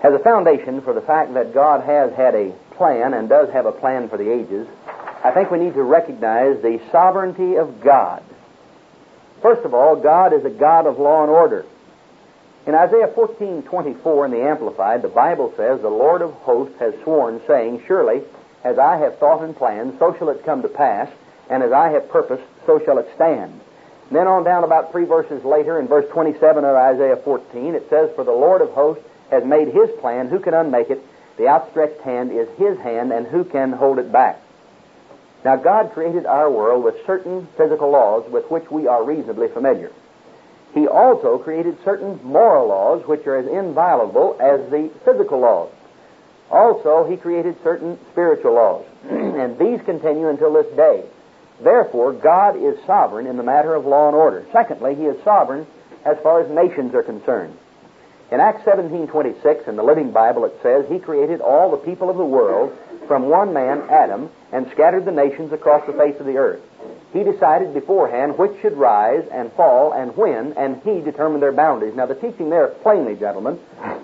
As a foundation for the fact that God has had a plan and does have a plan for the ages, I think we need to recognize the sovereignty of God. First of all, God is a God of law and order. In Isaiah 14:24 in the Amplified, the Bible says, "The Lord of hosts has sworn, saying, Surely, as I have thought and planned, so shall it come to pass, and as I have purposed, so shall it stand." And then on down about 3 verses later, in verse 27 of Isaiah 14, it says, "For the Lord of hosts has made His plan, who can unmake it? The outstretched hand is His hand, and who can hold it back?" Now, God created our world with certain physical laws with which we are reasonably familiar. He also created certain moral laws which are as inviolable as the physical laws. Also, He created certain spiritual laws, and these continue until this day. Therefore, God is sovereign in the matter of law and order. Secondly, He is sovereign as far as nations are concerned. In Acts 17:26, in the Living Bible, it says, "He created all the people of the world from one man, Adam, and scattered the nations across the face of the earth. He decided beforehand which should rise and fall and when, and He determined their boundaries." Now, the teaching there, plainly, gentlemen,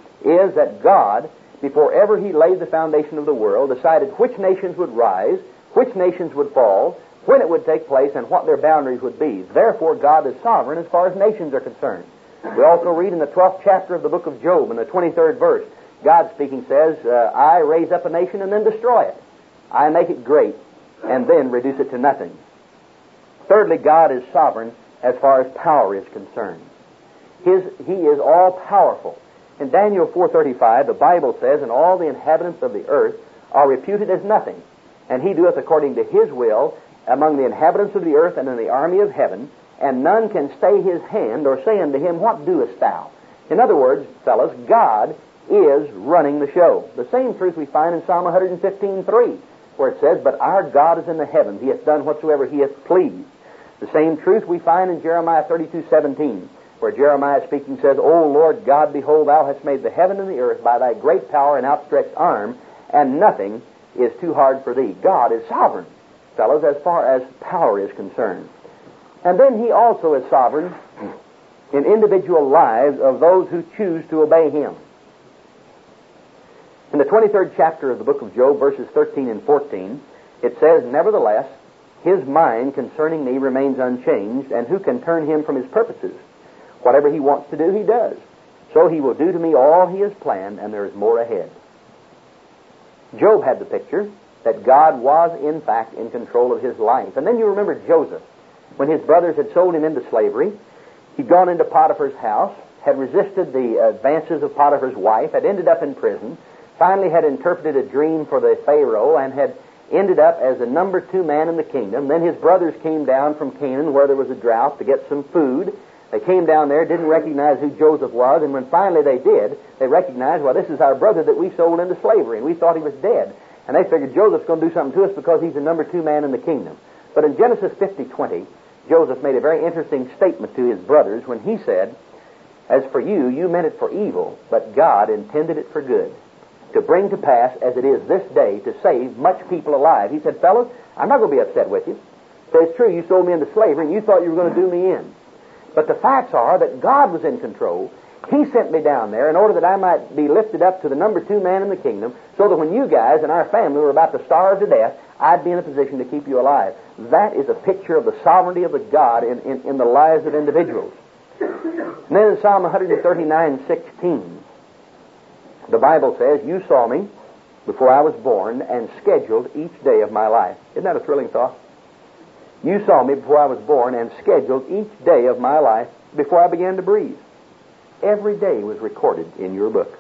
is that God, before ever He laid the foundation of the world, decided which nations would rise, which nations would fall, when it would take place, and what their boundaries would be. Therefore, God is sovereign as far as nations are concerned. We also read in the 12th chapter of the book of Job, in the 23rd verse, God speaking says, "I raise up a nation and then destroy it. I make it great and then reduce it to nothing." Thirdly, God is sovereign as far as power is concerned. He is all-powerful. In Daniel 4:35, the Bible says, "And all the inhabitants of the earth are reputed as nothing, and He doeth according to His will among the inhabitants of the earth and in the army of heaven, and none can stay His hand or say unto Him, What doest thou?" In other words, fellas, God is running the show. The same truth we find in Psalm 115:3, where it says, "But our God is in the heavens, He hath done whatsoever He hath pleased." The same truth we find in Jeremiah 32:17, where Jeremiah speaking says, "O Lord God, behold, Thou hast made the heaven and the earth by Thy great power and outstretched arm, and nothing is too hard for Thee." God is sovereign, fellows, as far as power is concerned. And then He also is sovereign in individual lives of those who choose to obey Him. In the 23rd chapter of the book of Job, verses 13 and 14, it says, "Nevertheless, His mind concerning me remains unchanged, and who can turn Him from His purposes? Whatever He wants to do, He does. So He will do to me all He has planned, and there is more ahead." Job had the picture that God was, in fact, in control of his life. And then you remember Joseph. When his brothers had sold him into slavery, he'd gone into Potiphar's house, had resisted the advances of Potiphar's wife, had ended up in prison, finally had interpreted a dream for the Pharaoh, and had ended up as the number 2 man in the kingdom. Then his brothers came down from Canaan, where there was a drought, to get some food. They came down there, didn't recognize who Joseph was, and when finally they did, they recognized, well, this is our brother that we sold into slavery, and we thought he was dead. And they figured Joseph's going to do something to us because he's the number 2 man in the kingdom. But in Genesis 50:20, Joseph made a very interesting statement to his brothers when he said, "As for you, you meant it for evil, but God intended it for good, to bring to pass as it is this day, to save much people alive." He said, "Fellows, I'm not going to be upset with you. So it's true, you sold me into slavery, and you thought you were going to do me in. But the facts are that God was in control. He sent me down there in order that I might be lifted up to the number 2 man in the kingdom, so that when you guys and our family were about to starve to death, I'd be in a position to keep you alive." That is a picture of the sovereignty of the God in the lives of individuals. And then in Psalm 139:16, the Bible says, "You saw me before I was born and scheduled each day of my life." Isn't that a thrilling thought? "You saw me before I was born and scheduled each day of my life before I began to breathe. Every day was recorded in your book."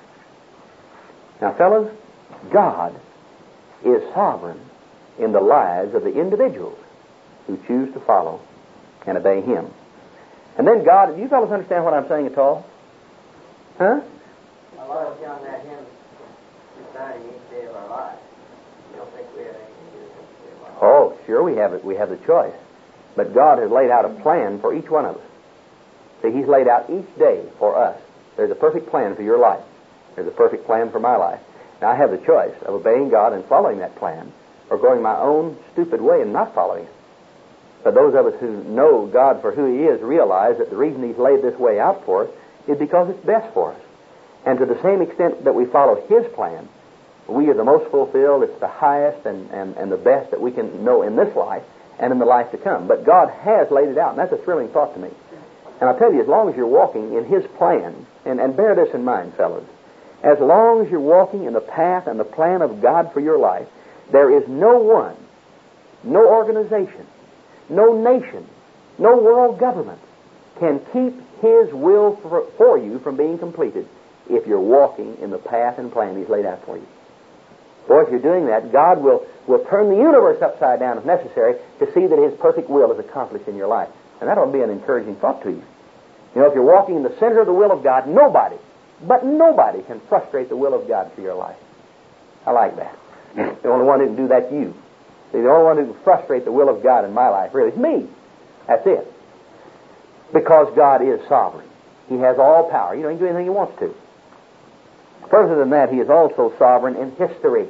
Now, fellows, God is sovereign in the lives of the individuals who choose to follow and obey Him. And then God, do you fellows understand what I'm saying at all? Huh? A lot of young men him deciding each day of our lives. You don't think we have anything to do with each day of our lives? Oh, sure we have it. We have the choice. But God has laid out a plan for each one of us. See, He's laid out each day for us. There's a perfect plan for your life. There's a perfect plan for my life. Now, I have the choice of obeying God and following that plan, or going my own stupid way and not following it. But those of us who know God for who He is realize that the reason He's laid this way out for us is because it's best for us. And to the same extent that we follow His plan, we are the most fulfilled. It's the highest and the best that we can know in this life and in the life to come. But God has laid it out, and that's a thrilling thought to me. And I'll tell you, as long as you're walking in His plan, and bear this in mind, fellows, as long as you're walking in the path and the plan of God for your life, there is no one, no organization, no nation, no world government can keep His will for you from being completed if you're walking in the path and plan He's laid out for you. Boy, if you're doing that, God will turn the universe upside down if necessary to see that His perfect will is accomplished in your life. And that ought to be an encouraging thought to you. You know, if you're walking in the center of the will of God, nobody can frustrate the will of God for your life. I like that. The only one who can do that, you. See, the only one who can frustrate the will of God in my life, really, is me. That's it. Because God is sovereign. He has all power. You know, He can do anything He wants to. Further than that, He is also sovereign in history.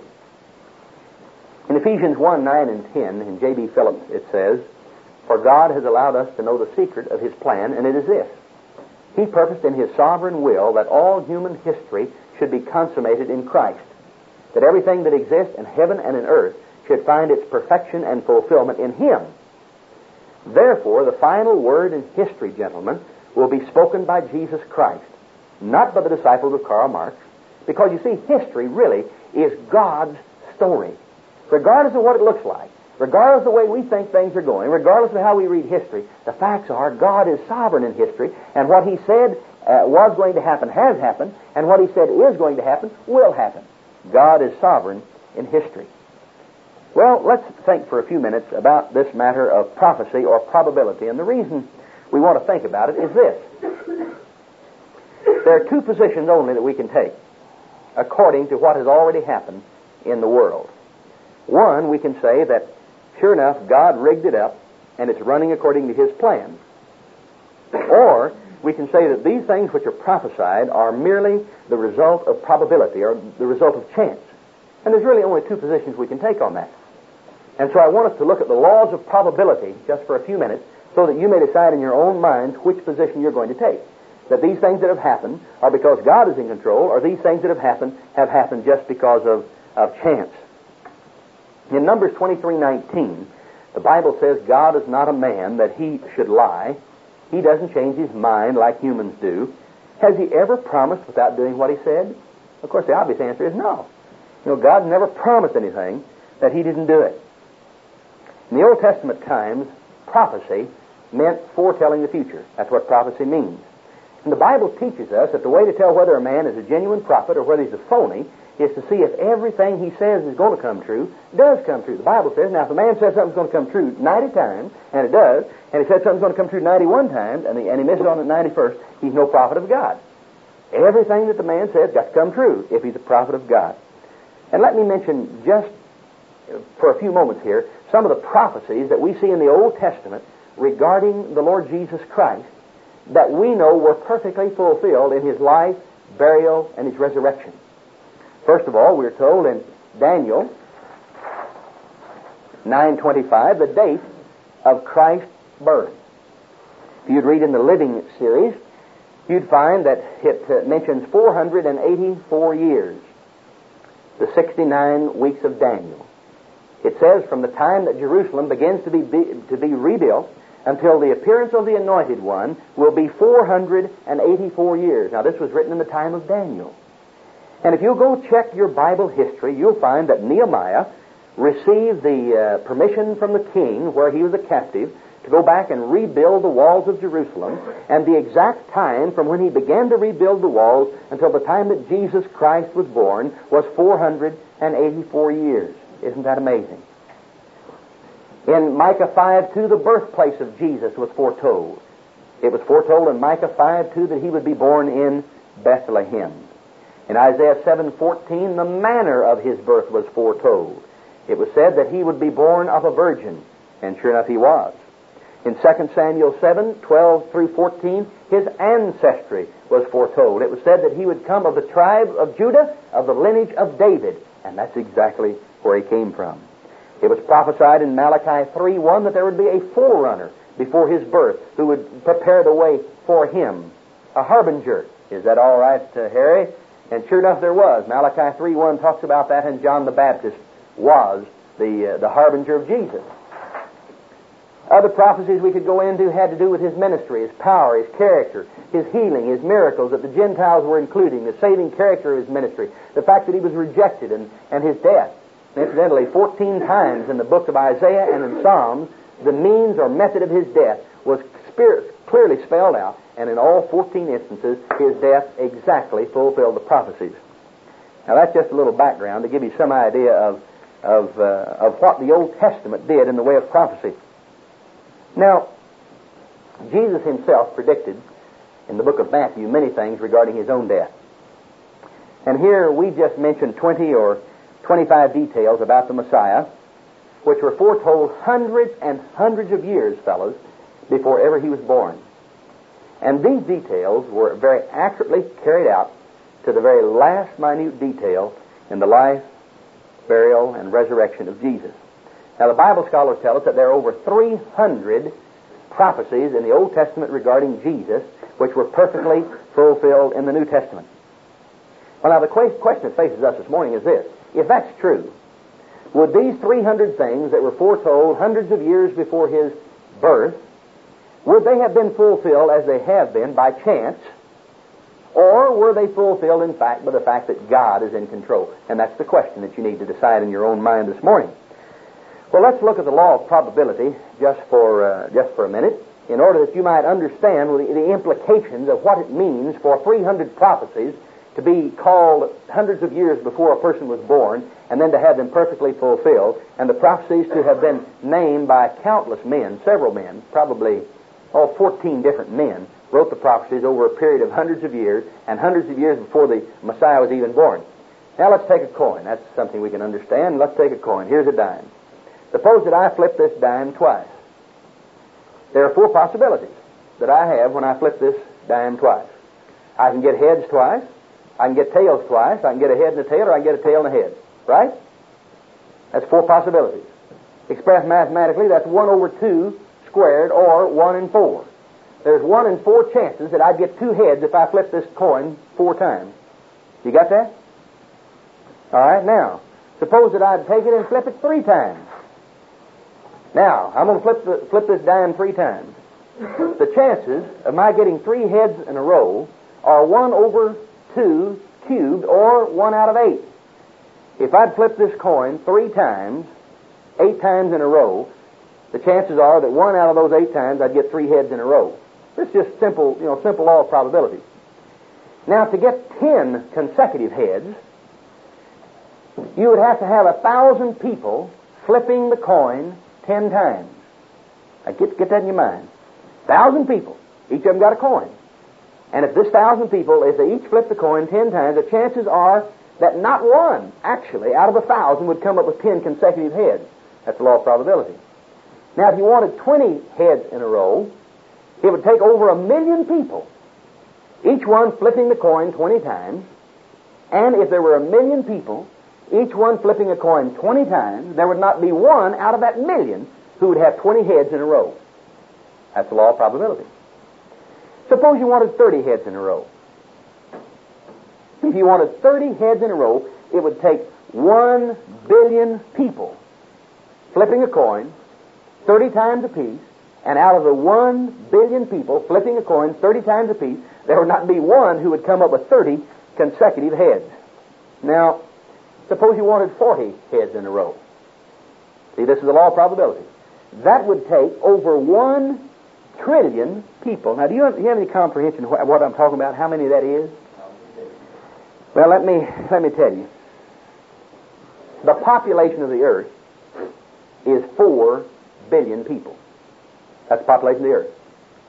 In Ephesians 1, 9 and 10, in J.B. Phillips, it says, "For God has allowed us to know the secret of His plan, and it is this. He purposed in His sovereign will that all human history should be consummated in Christ, that everything that exists in heaven and in earth should find its perfection and fulfillment in Him. Therefore, the final word in history, gentlemen, will be spoken by Jesus Christ, not by the disciples of Karl Marx, because, you see, history really is God's story. Regardless of what it looks like, regardless of the way we think things are going, regardless of how we read history, the facts are God is sovereign in history, and what He said was going to happen has happened, and what He said is going to happen will happen. God is sovereign in history. Well, let's think for a few minutes about this matter of prophecy or probability, and the reason we want to think about it is this. There are two positions only that we can take according to what has already happened in the world. One, we can say that, sure enough, God rigged it up, and it's running according to His plan. Or, we can say that these things which are prophesied are merely the result of probability, or the result of chance. And there's really only two positions we can take on that. And so I want us to look at the laws of probability just for a few minutes, so that you may decide in your own minds which position you're going to take. That these things that have happened are because God is in control, or these things that have happened just because of chance. In Numbers 23:19, the Bible says God is not a man that He should lie. He doesn't change His mind like humans do. Has He ever promised without doing what He said? Of course, the obvious answer is no. You know, God never promised anything that He didn't do it. In the Old Testament times, prophecy meant foretelling the future. That's what prophecy means. And the Bible teaches us that the way to tell whether a man is a genuine prophet or whether he's a phony is to see if everything he says is going to come true, does come true. The Bible says, now if a man says something's going to come true 90 times, and it does, and he says something's going to come true 91 times, and he misses on the 91st, he's no prophet of God. Everything that the man says got to come true if he's a prophet of God. And let me mention just for a few moments here some of the prophecies that we see in the Old Testament regarding the Lord Jesus Christ that we know were perfectly fulfilled in His life, burial, and His resurrection. First of all, we're told in Daniel 9:25 the date of Christ's birth. If you'd read in the Living series, you'd find that it mentions 484 years, the 69 weeks of Daniel. It says from the time that Jerusalem begins to be rebuilt until the appearance of the Anointed One will be 484 years. Now, this was written in the time of Daniel. And if you'll go check your Bible history, you'll find that Nehemiah received the permission from the king, where he was a captive, to go back and rebuild the walls of Jerusalem, and the exact time from when he began to rebuild the walls until the time that Jesus Christ was born was 484 years. Isn't that amazing? In Micah 5:2, the birthplace of Jesus was foretold. It was foretold in Micah 5:2 that He would be born in Bethlehem. In Isaiah 7:14, the manner of His birth was foretold. It was said that He would be born of a virgin, and sure enough He was. In 2 Samuel 7:12 through 14, His ancestry was foretold. It was said that He would come of the tribe of Judah, of the lineage of David, and that's exactly where He came from. It was prophesied in Malachi 3:1 that there would be a forerunner before His birth who would prepare the way for Him, a harbinger. Is that all right, Harry? And sure enough, there was. Malachi 3:1 talks about that, and John the Baptist was the harbinger of Jesus. Other prophecies we could go into had to do with his ministry, his power, his character, his healing, his miracles that the Gentiles were including, the saving character of his ministry, the fact that he was rejected, and his death. And incidentally, 14 times in the book of Isaiah and in Psalms, the means or method of his death was clearly spelled out, and in all 14 instances, his death exactly fulfilled the prophecies. Now that's just a little background to give you some idea of what the Old Testament did in the way of prophecy. Now, Jesus himself predicted in the book of Matthew many things regarding his own death. And here we just mentioned 20 or 25 details about the Messiah, which were foretold hundreds and hundreds of years, fellows, before ever he was born. And these details were very accurately carried out to the very last minute detail in the life, burial, and resurrection of Jesus. Now, the Bible scholars tell us that there are over 300 prophecies in the Old Testament regarding Jesus, which were perfectly fulfilled in the New Testament. Well, now, the question that faces us this morning is this. If that's true, would these 300 things that were foretold hundreds of years before his birth, would they have been fulfilled as they have been by chance, or were they fulfilled, in fact, by the fact that God is in control? And that's the question that you need to decide in your own mind this morning. Well, let's look at the law of probability just for a minute, in order that you might understand the implications of what it means for 300 prophecies to be called hundreds of years before a person was born, and then to have them perfectly fulfilled, and the prophecies to have been named by countless men, several men, probably 14 different men, wrote the prophecies over a period of hundreds of years, and hundreds of years before the Messiah was even born. Now let's take a coin. That's something we can understand. Let's take a coin. Here's a dime. Suppose that I flip this dime twice. There are 4 possibilities that I have when I flip this dime twice. I can get heads twice, I can get tails twice, I can get a head and a tail, or I can get a tail and a head. Right? That's 4 possibilities. Expressed mathematically, that's 1 over 2 squared, or 1 in 4. There's 1 in 4 chances that I'd get 2 heads if I flip this coin 4 times. You got that? All right, now, suppose that I'd take it and flip it 3 times. Now, I'm going to flip this dime 3 times. The chances of my getting 3 heads in a row are 1 over 2 cubed, or 1 out of 8. If I'd flip this coin 3 times, 8 times in a row, the chances are that 1 out of those 8 times I'd get 3 heads in a row. This is just simple law of probability. Now, to get 10 consecutive heads, you would have to have 1,000 people flipping the coin 10 times. Now, get that in your mind. 1,000 people. Each of them got a coin. And if this 1,000 people, if they each flip the coin 10 times, the chances are that not one, actually, out of 1,000 would come up with 10 consecutive heads. That's the law of probability. Now, if you wanted 20 heads in a row, it would take over 1,000,000 people, each one flipping the coin 20 times. And if there were 1,000,000 people, each one flipping a coin 20 times, there would not be one out of that 1,000,000 who would have 20 heads in a row. That's the law of probability. Suppose you wanted 30 heads in a row. If you wanted 30 heads in a row, it would take 1 billion people flipping a coin 30 times apiece, and out of the 1 billion people flipping a coin 30 times apiece, there would not be one who would come up with 30 consecutive heads. Now, suppose you wanted 40 heads in a row. See, this is the law of probability. That would take over 1 trillion people. Now, do you have any comprehension of what I'm talking about, how many that is? Well, let me tell you. The population of the earth is 4 billion people. That's the population of the earth.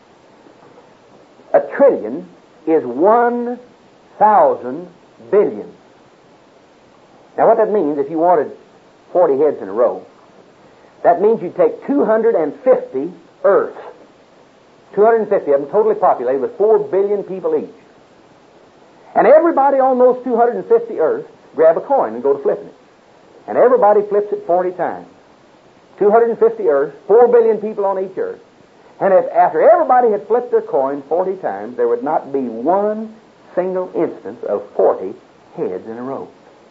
A trillion is 1,000 billion. Now, what that means, if you wanted 40 heads in a row, that means you'd take 250 Earths. 250 of them totally populated with 4 billion people each. And everybody on those 250 Earths grab a coin and go to flipping it. And everybody flips it 40 times. 250 Earths, 4 billion people on each Earth. And if after everybody had flipped their coin 40 times, there would not be one single instance of 40 heads in a row.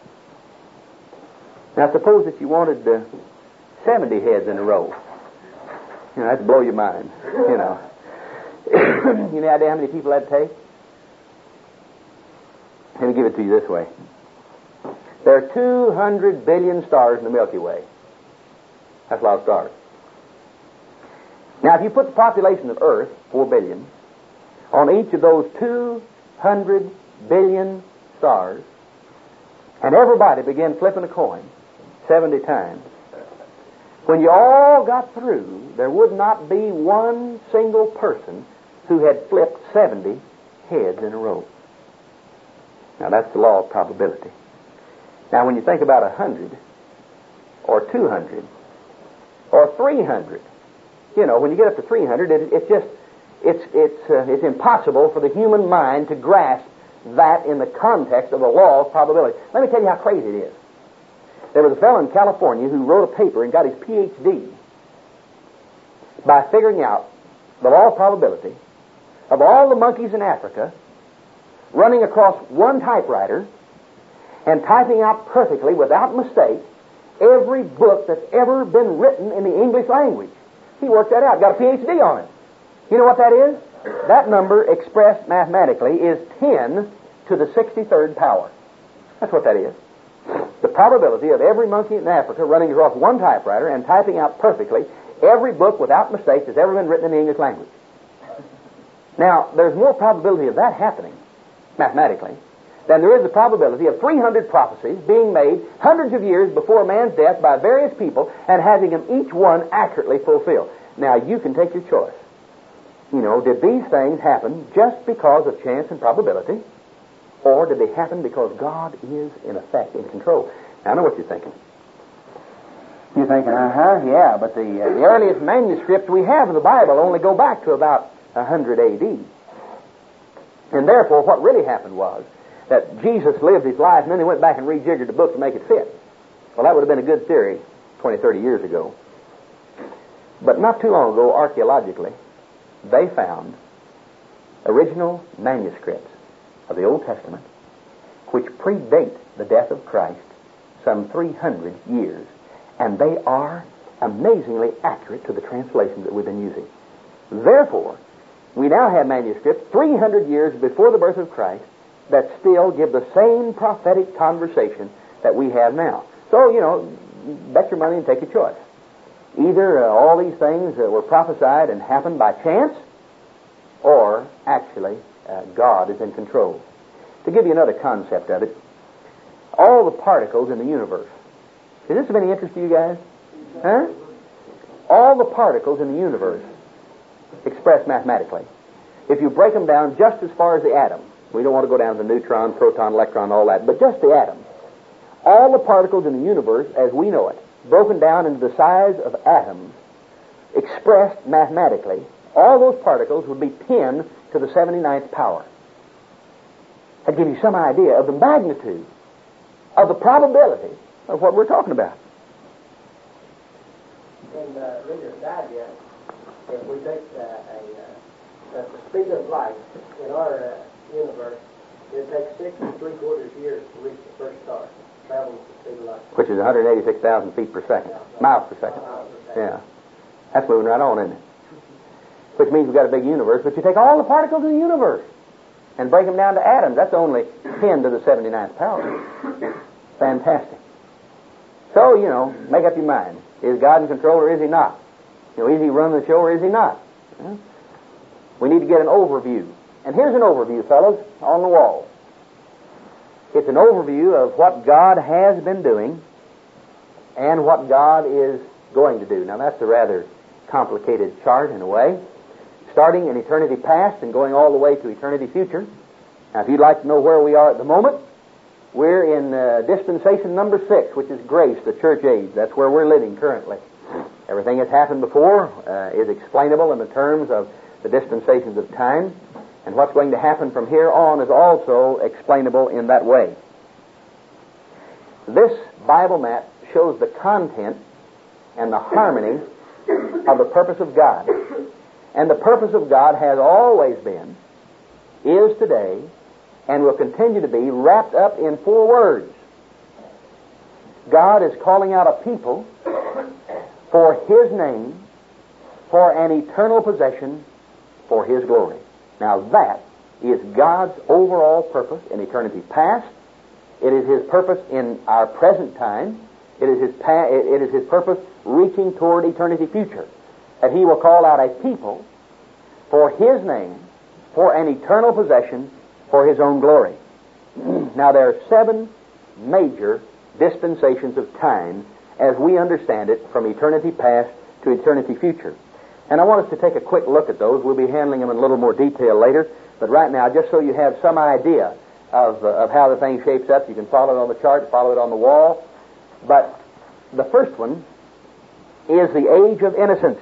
Now suppose that you wanted 70 heads in a row. You know, that'd blow your mind, you know. You know idea how many people that'd take? Let me give it to you this way. There are 200 billion stars in the Milky Way. That's a lot of stars. Now, if you put the population of Earth, 4 billion, on each of those 200 billion stars, and everybody began flipping a coin 70 times, when you all got through, there would not be one single person who had flipped 70 heads in a row. Now, that's the law of probability. Now, when you think about 100, or 200, or 300, you know, when you get up to 300, it's impossible for the human mind to grasp that in the context of the law of probability. Let me tell you how crazy it is. There was a fellow in California who wrote a paper and got his Ph.D. by figuring out the law of probability of all the monkeys in Africa running across one typewriter and typing out perfectly, without mistake, every book that's ever been written in the English language. He worked that out, got a Ph.D. on it. You know what that is? That number expressed mathematically is 10 to the 63rd power. That's what that is. The probability of every monkey in Africa running across one typewriter and typing out perfectly every book without mistake that's ever been written in the English language. Now, there's more probability of that happening, mathematically, than there is the probability of 300 prophecies being made hundreds of years before a man's death by various people and having them each one accurately fulfilled. Now, you can take your choice. You know, did these things happen just because of chance and probability, or did they happen because God is, in effect, in control? Now, I know what you're thinking. You're thinking, yeah, but the earliest manuscripts we have of the Bible only go back to about 100 A.D. And therefore, what really happened was that Jesus lived his life, and then he went back and rejiggered the book to make it fit. Well, that would have been a good theory 20, 30 years ago. But not too long ago, archaeologically, they found original manuscripts of the Old Testament which predate the death of Christ some 300 years. And they are amazingly accurate to the translations that we've been using. Therefore, we now have manuscripts 300 years before the birth of Christ that still give the same prophetic conversation that we have now. So, you know, bet your money and take your choice. Either all these things were prophesied and happened by chance, or actually God is in control. To give you another concept of it, all the particles in the universe. Is this of any interest to you guys? Huh? All the particles in the universe expressed mathematically. If you break them down just as far as the atom, we don't want to go down to neutron, proton, electron, all that, but just the atom. All the particles in the universe as we know it, broken down into the size of atoms, expressed mathematically, all those particles would be 10 to the 79th power. That gives you some idea of the magnitude of the probability of what we're talking about. In Reader's Digest, if we take the speed of light in our universe, it takes 6 3/4 years to reach the first star, traveling at the speed of light. Which is 186,000 feet per second. Miles per second. Yeah. That's moving right on, isn't it? Which means we've got a big universe, but you take all the particles in the universe and break them down to atoms. That's only 10 to the 79th power. Fantastic. So, you know, make up your mind. Is God in control or is he not? You know, is he running the show or is he not? We need to get an overview. And here's an overview, fellows, on the wall. It's an overview of what God has been doing and what God is going to do. Now, that's a rather complicated chart in a way, starting in eternity past and going all the way to eternity future. Now, if you'd like to know where we are at the moment, we're in dispensation number 6, which is grace, the church age. That's where we're living currently. Everything that's happened before is explainable in the terms of the dispensations of time, and what's going to happen from here on is also explainable in that way. This Bible map shows the content and the harmony of the purpose of God. And the purpose of God has always been, is today, and will continue to be wrapped up in 4 words. God is calling out a people for His name, for an eternal possession, for His glory. Now that is God's overall purpose in eternity past. It is His purpose in our present time. It is His purpose reaching toward eternity future. That He will call out a people for His name, for an eternal possession, for His own glory. Now there are 7 major dispensations of time as we understand it from eternity past to eternity future. And I want us to take a quick look at those. We'll be handling them in a little more detail later. But right now, just so you have some idea of how the thing shapes up, you can follow it on the chart, follow it on the wall. But the first one is the age of innocence.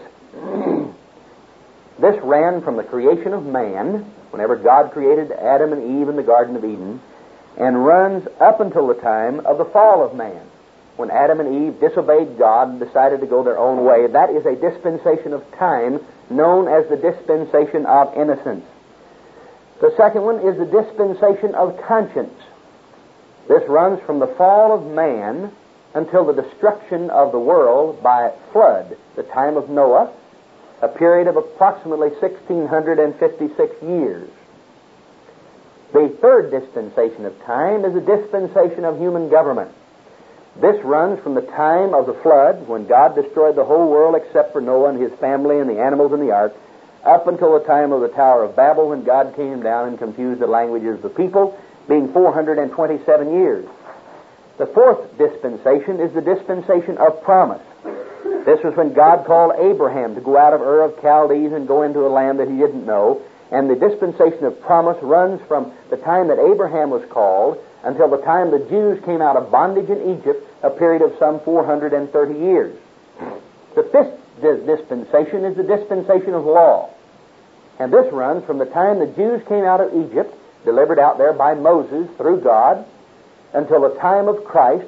This ran from the creation of man, whenever God created Adam and Eve in the Garden of Eden, and runs up until the time of the fall of man, when Adam and Eve disobeyed God and decided to go their own way. That is a dispensation of time known as the dispensation of innocence. The second one is the dispensation of conscience. This runs from the fall of man until the destruction of the world by flood, the time of Noah, a period of approximately 1,656 years. The third dispensation of time is the dispensation of human government. This runs from the time of the flood, when God destroyed the whole world except for Noah and his family and the animals in the ark, up until the time of the Tower of Babel, when God came down and confused the languages of the people, being 427 years. The fourth dispensation is the dispensation of promise. This was when God called Abraham to go out of Ur of Chaldees and go into a land that he didn't know. And the dispensation of promise runs from the time that Abraham was called until the time the Jews came out of bondage in Egypt, a period of some 430 years. The fifth dispensation is the dispensation of law. And this runs from the time the Jews came out of Egypt, delivered out there by Moses through God, until the time of Christ,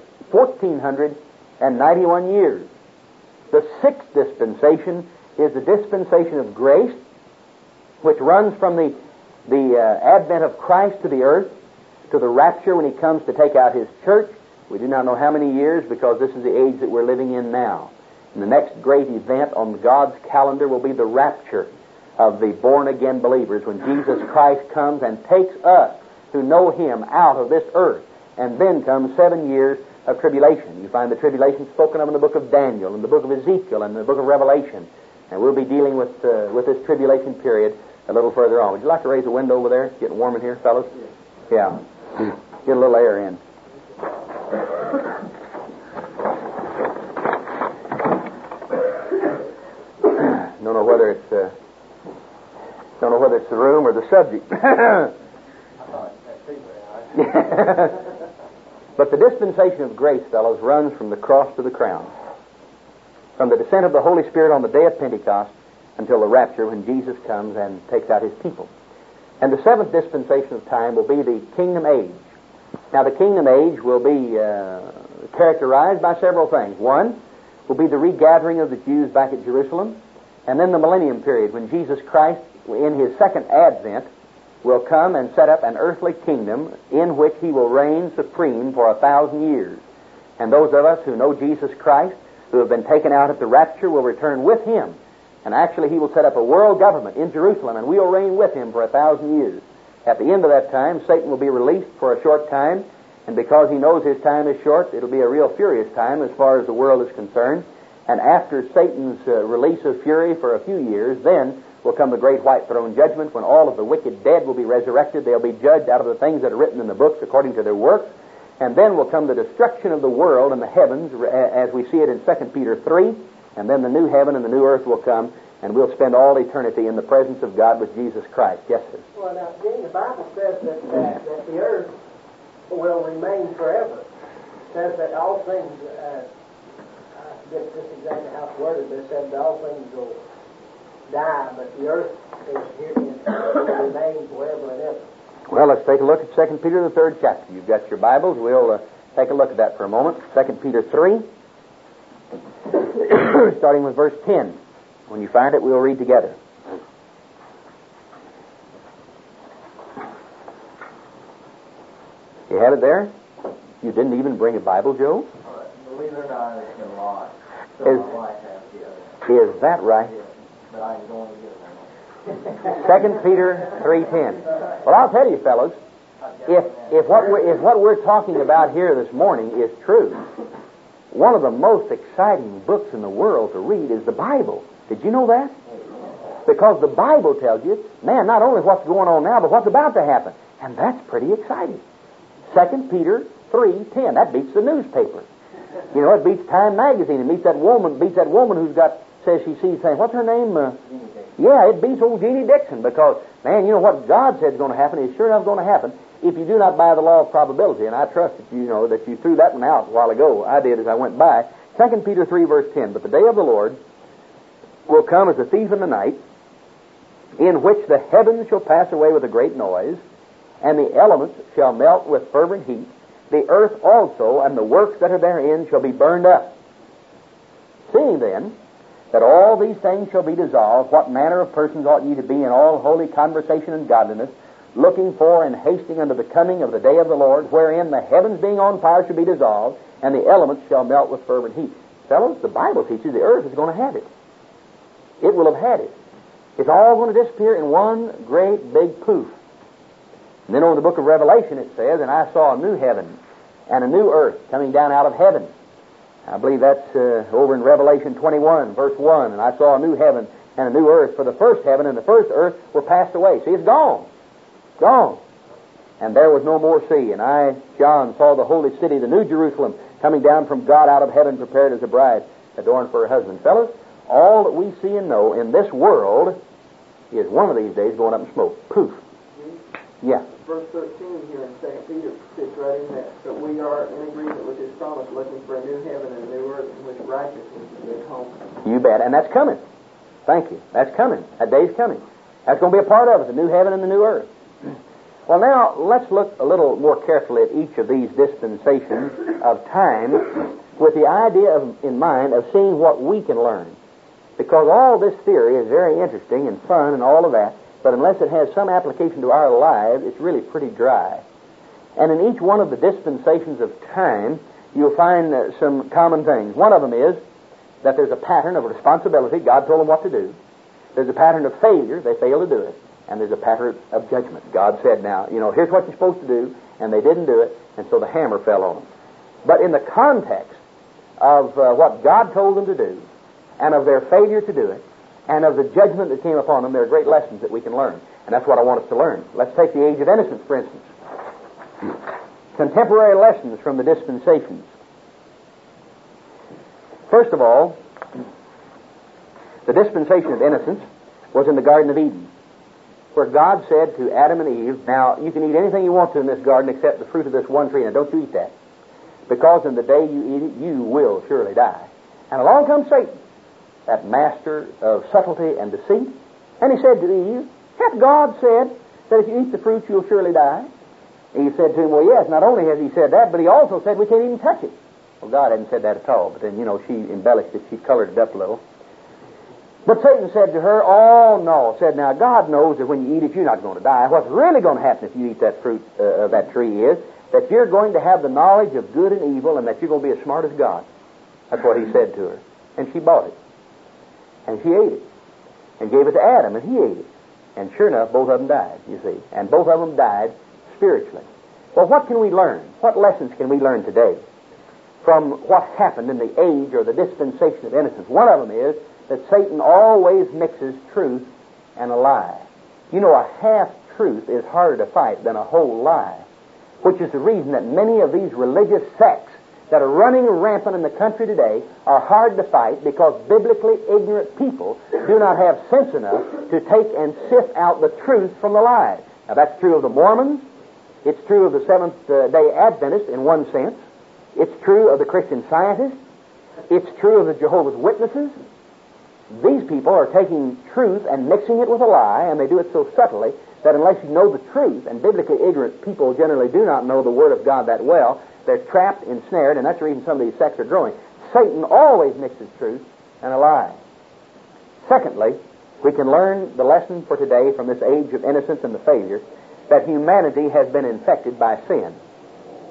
1,491 years. The sixth dispensation is the dispensation of grace, which runs from the advent of Christ to the earth to the rapture when He comes to take out His church. We do not know how many years, because this is the age that we're living in now. And the next great event on God's calendar will be the rapture of the born-again believers, when Jesus Christ comes and takes us who know Him out of this earth. And then comes 7 years of tribulation. You find the tribulation spoken of in the book of Daniel, in the book of Ezekiel, and the book of Revelation. And we'll be dealing with this tribulation period a little further on. Would you like to raise a window over there? It's getting warm in here, fellas? Yeah. Get a little air in. Don't know whether it's the room or the subject. But the dispensation of grace, fellows, runs from the cross to the crown. From the descent of the Holy Spirit on the day of Pentecost until the rapture, when Jesus comes and takes out His people. And the seventh dispensation of time will be the kingdom age. Now, the kingdom age will be characterized by several things. One will be the regathering of the Jews back at Jerusalem, and then the millennium period, when Jesus Christ, in His second advent, will come and set up an earthly kingdom in which He will reign supreme for 1,000 years. And those of us who know Jesus Christ, who have been taken out at the rapture, will return with Him. And actually He will set up a world government in Jerusalem, and we will reign with Him for 1,000 years. At the end of that time, Satan will be released for a short time, and because he knows his time is short, it'll be a real furious time as far as the world is concerned. And after Satan's release of fury for a few years, then will come the great white throne judgment, when all of the wicked dead will be resurrected. They'll be judged out of the things that are written in the books according to their works. And then will come the destruction of the world and the heavens, as we see it in 2 Peter 3. And then the new heaven and the new earth will come, and we'll spend all eternity in the presence of God with Jesus Christ. Yes, sir? Well, now, Dean, the Bible says that the earth will remain forever. It says that all things, I forget just exactly how it's worded, but it says that all things will die, but the earth is here will remain forever and ever. Well, let's take a look at 2 Peter, the 3rd chapter. You've got your Bibles. We'll take a look at that for a moment. 2 Peter 3, starting with verse 10. When you find it, we'll read together. have it there? You didn't even bring a Bible, Joe? Believe it or not, it's been lost. So my wife has the other. Is that right? Yes, but I'm going to get one. 2 Peter 3:10. Well, I'll tell you, fellows, if what we're talking about here this morning is true, one of the most exciting books in the world to read is the Bible. Did you know that? Because the Bible tells you, man, not only what's going on now, but what's about to happen. And that's pretty exciting. 2 Peter 3:10. That beats the newspaper. You know, it beats Time Magazine. It beats that woman who's says she sees things. What's her name? Yeah, it beats old Jeannie Dixon, because, man, you know what God said is going to happen is sure enough going to happen if you do not by the law of probability. And I trust that you know that you threw that one out a while ago. I did as I went by. 2 Peter 3, verse 10. But the day of the Lord will come as a thief in the night, in which the heavens shall pass away with a great noise, and the elements shall melt with fervent heat. The earth also and the works that are therein shall be burned up. Seeing then that all these things shall be dissolved, what manner of persons ought ye to be in all holy conversation and godliness, looking for and hasting unto the coming of the day of the Lord, wherein the heavens being on fire shall be dissolved, and the elements shall melt with fervent heat. Fellows, the Bible teaches the earth is going to have it. It will have had it. It's all going to disappear in one great big poof. And then over the book of Revelation it says, and I saw a new heaven and a new earth coming down out of heaven. I believe that's over in Revelation 21, verse 1. And I saw a new heaven and a new earth, for the first heaven and the first earth were passed away. See, it's gone. Gone. And there was no more sea. And I, John, saw the holy city, the new Jerusalem, coming down from God out of heaven, prepared as a bride, adorned for her husband. Fellas, all that we see and know in this world is one of these days going up in smoke. Poof. Yeah. Verse 13 here in 2 Peter fits right in that. So we are in agreement with his promise, looking for a new heaven and a new earth in which righteousness is at home. You bet. And that's coming. Thank you. That's coming. That day's coming. That's going to be a part of it, the new heaven and the new earth. Well, now, let's look a little more carefully at each of these dispensations of time with the idea in mind of seeing what we can learn. Because all this theory is very interesting and fun and all of that, but unless it has some application to our lives, it's really pretty dry. And in each one of the dispensations of time, you'll find some common things. One of them is that there's a pattern of responsibility. God told them what to do. There's a pattern of failure. They failed to do it. And there's a pattern of judgment. God said, now, here's what you're supposed to do, and they didn't do it, and so the hammer fell on them. But in the context of what God told them to do, and of their failure to do it, and of the judgment that came upon them, there are great lessons that we can learn. And that's what I want us to learn. Let's take the age of innocence, for instance. Contemporary lessons from the dispensations. First of all, the dispensation of innocence was in the Garden of Eden, where God said to Adam and Eve, now, you can eat anything you want to in this garden except the fruit of this one tree. Now, don't you eat that, because in the day you eat it, you will surely die. And along comes Satan, that master of subtlety and deceit, and he said to Eve, hath God said that if you eat the fruit, you'll surely die? Eve said to him, well, yes, not only has he said that, but he also said we can't even touch it. Well, God hadn't said that at all, but then, she embellished it, she colored it up a little. But Satan said to her, oh, no, said, now, God knows that when you eat it, you're not going to die. What's really going to happen if you eat that fruit of that tree is that you're going to have the knowledge of good and evil, and that you're going to be as smart as God. That's what he said to her. And she bought it. And she ate it, and gave it to Adam, and he ate it. And sure enough, both of them died, you see. And both of them died spiritually. Well, what can we learn? What lessons can we learn today from what happened in the age or the dispensation of innocence? One of them is that Satan always mixes truth and a lie. A half-truth is harder to fight than a whole lie, which is the reason that many of these religious sects that are running rampant in the country today are hard to fight, because biblically ignorant people do not have sense enough to take and sift out the truth from the lies. Now, that's true of the Mormons. It's true of the Seventh-day Adventists in one sense. It's true of the Christian Scientists. It's true of the Jehovah's Witnesses. These people are taking truth and mixing it with a lie, and they do it so subtly that unless you know the truth, and biblically ignorant people generally do not know the Word of God that well, they're trapped, ensnared, and that's the reason some of these sects are growing. Satan always mixes truth and a lie. Secondly, we can learn the lesson for today from this age of innocence and the failure, that humanity has been infected by sin.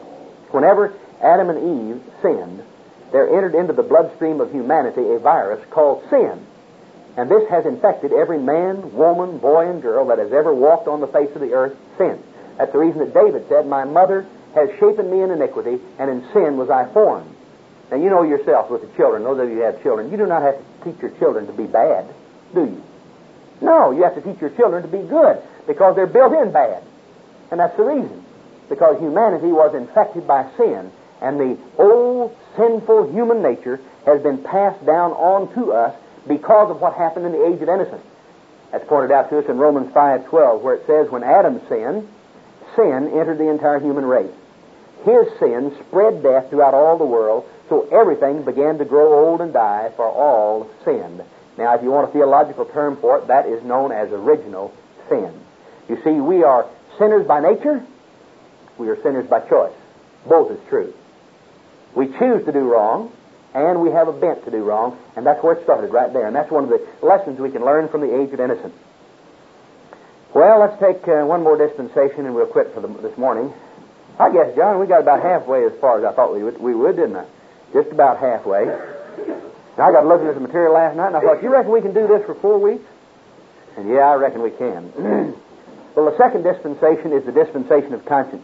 Whenever Adam and Eve sinned, there entered into the bloodstream of humanity a virus called sin. And this has infected every man, woman, boy, and girl that has ever walked on the face of the earth since. That's the reason that David said, "My mother has shapen me in iniquity, and in sin was I formed." Now, you know yourself with the children, those of you who have children, you do not have to teach your children to be bad, do you? No, you have to teach your children to be good, because they're built in bad. And that's the reason. Because humanity was infected by sin, and the old sinful human nature has been passed down on to us because of what happened in the age of innocence. That's pointed out to us in Romans 5:12, where it says, when Adam sinned, sin entered the entire human race. His sin spread death throughout all the world, so everything began to grow old and die, for all sinned. Now, if you want a theological term for it, that is known as original sin. You see, we are sinners by nature, we are sinners by choice. Both is true. We choose to do wrong, and we have a bent to do wrong, and that's where it started, right there. And that's one of the lessons we can learn from the age of innocence. Well, let's take one more dispensation, and we'll quit for this morning. I guess, John, we got about halfway as far as I thought we would, didn't I? Just about halfway. Now, I got looking at the material last night, and I thought, you reckon we can do this for 4 weeks? And yeah, I reckon we can. Well, the second dispensation is the dispensation of conscience.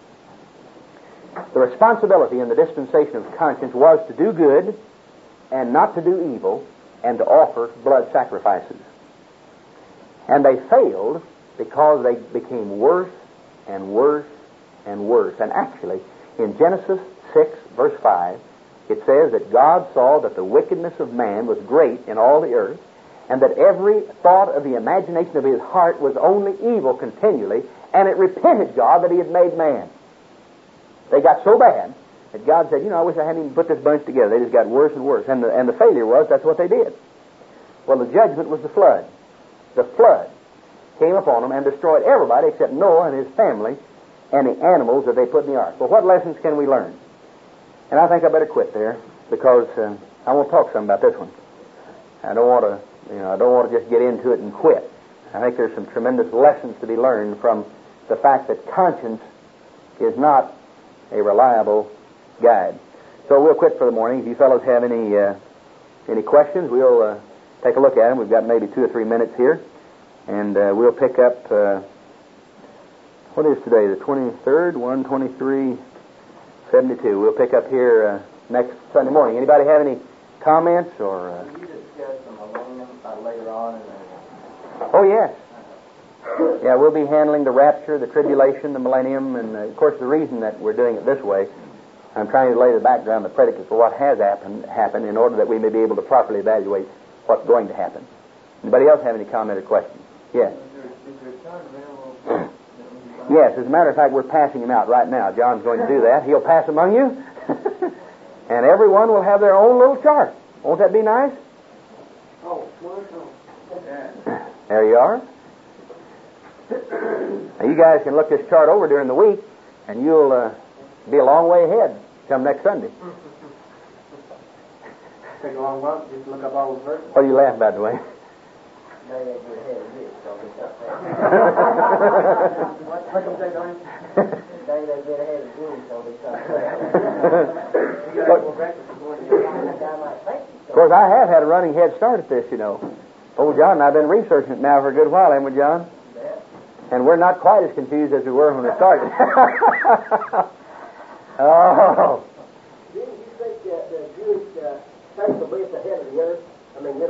The responsibility in the dispensation of conscience was to do good and not to do evil and to offer blood sacrifices. And they failed because they became worse and worse and worse. And actually, in Genesis 6, verse 5, it says that God saw that the wickedness of man was great in all the earth, and that every thought of the imagination of his heart was only evil continually, and it repented God that he had made man. They got so bad that God said, I wish I hadn't even put this bunch together. They just got worse and worse. And the failure was, that's what they did. Well, the judgment was the flood. The flood came upon them and destroyed everybody except Noah and his family and the animals that they put in the ark. Well, what lessons can we learn? And I think I better quit there, because I want to talk some about this one. I don't want to just get into it and quit. I think there's some tremendous lessons to be learned from the fact that conscience is not a reliable guide. So we'll quit for the morning. If you fellows have any questions, we'll take a look at them. We've got maybe 2 or 3 minutes here, and we'll pick up. What is today? The 23rd, 123, 72. We'll pick up here next Sunday morning. Anybody have any comments or? Will you discuss the millennium later on? Oh yes. Yeah, we'll be handling the rapture, the tribulation, the millennium, and of course the reason that we're doing it this way, I'm trying to lay the background, the predicate for what has happened in order that we may be able to properly evaluate what's going to happen. Anybody else have any comment or question? Yes. Yes, as a matter of fact, we're passing him out right now. John's going to do that. He'll pass among you, and everyone will have their own little chart. Won't that be nice? Oh, wonderful. There you are. Now, you guys can look this chart over during the week, and you'll be a long way ahead come next Sunday. Take a long while, just look up all the verses. What do you laugh about, Dwayne? They ain't get ahead of you, so it's up there. What do you say, Dwayne? They get ahead of you, so it's up there. You got a breakfast this morning. Of course, I have had a running head start at this, Old John and I have been researching it now for a good while, haven't we, John? And we're not quite as confused as we were when we started. Oh. Didn't you think the Jewish faith will be at the head of the earth? I mean,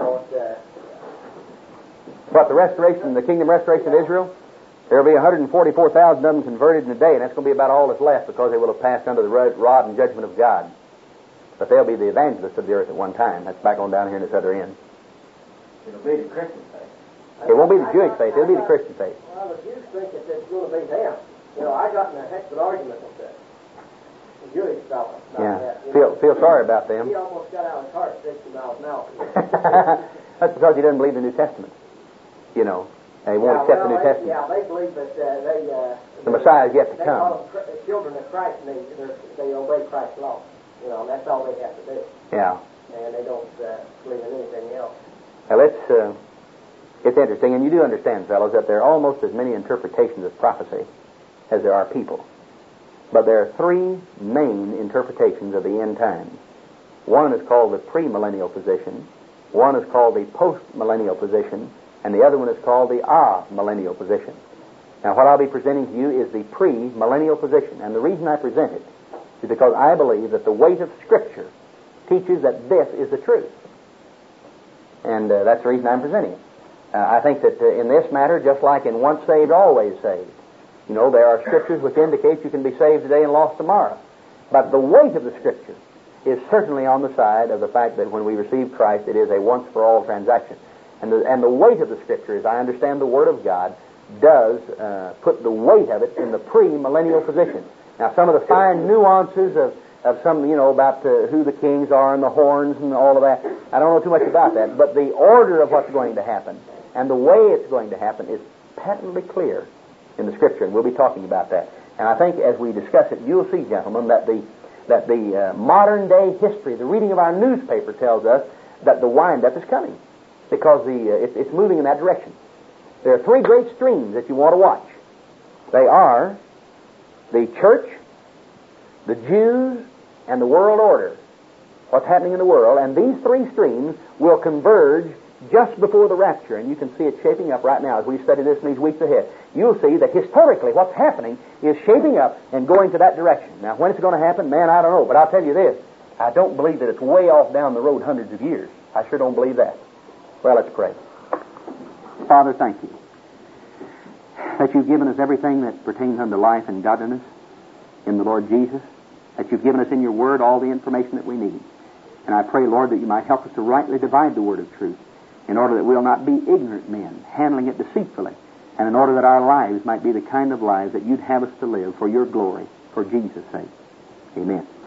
What, the restoration, the kingdom restoration of Israel? There will be 144,000 of them converted in a day, and that's going to be about all that's left, because they will have passed under the rod and judgment of God. But they'll be the evangelists of the earth at one time. That's back on down here in this other end. It'll be the Christian faith. It won't be the Jewish faith. It'll be the Christian faith. Well, the Jews think that it's going to be them. I got in a heck of an argument with the Jewish fellow about that. Feel sorry about them. He almost got out of the car at 60 miles an hour. That's because he doesn't believe the New Testament. They won't accept the New Testament. Yeah, they believe that the Messiah is yet to they come. call them children of Christ, and they obey Christ's law. And that's all they have to do. Yeah. And they don't believe in anything else. Well, it's interesting, and you do understand, fellows, that there are almost as many interpretations of prophecy as there are people. But there are three main interpretations of the end times. One is called the premillennial position, one is called the postmillennial position, and the other one is called the amillennial position. Now, what I'll be presenting to you is the premillennial position, and the reason I present it is because I believe that the weight of Scripture teaches that this is the truth. And that's the reason I'm presenting it. I think that in this matter, just like in once saved, always saved, you know, there are Scriptures which indicate you can be saved today and lost tomorrow. But the weight of the Scripture is certainly on the side of the fact that when we receive Christ, it is a once-for-all transaction. And the weight of the Scripture, as I understand the Word of God, does put the weight of it in the premillennial position. Now, some of the fine nuances of some, you know, about who the kings are and the horns and all of that, I don't know too much about that. But the order of what's going to happen and the way it's going to happen is patently clear in the Scripture, and we'll be talking about that. And I think as we discuss it, you'll see, gentlemen, that the modern-day history, the reading of our newspaper tells us that the wind-up is coming because it's moving in that direction. There are three great streams that you want to watch. They are the church, the Jews, and the world order. What's happening in the world. And these three streams will converge just before the rapture. And you can see it shaping up right now as we study this in these weeks ahead. You'll see that historically what's happening is shaping up and going to that direction. Now, when it's going to happen, man, I don't know. But I'll tell you this. I don't believe that it's way off down the road hundreds of years. I sure don't believe that. Well, let's pray. Father, thank you that you've given us everything that pertains unto life and godliness in the Lord Jesus, that you've given us in your Word all the information that we need. And I pray, Lord, that you might help us to rightly divide the Word of truth in order that we'll not be ignorant men, handling it deceitfully, and in order that our lives might be the kind of lives that you'd have us to live for your glory, for Jesus' sake. Amen.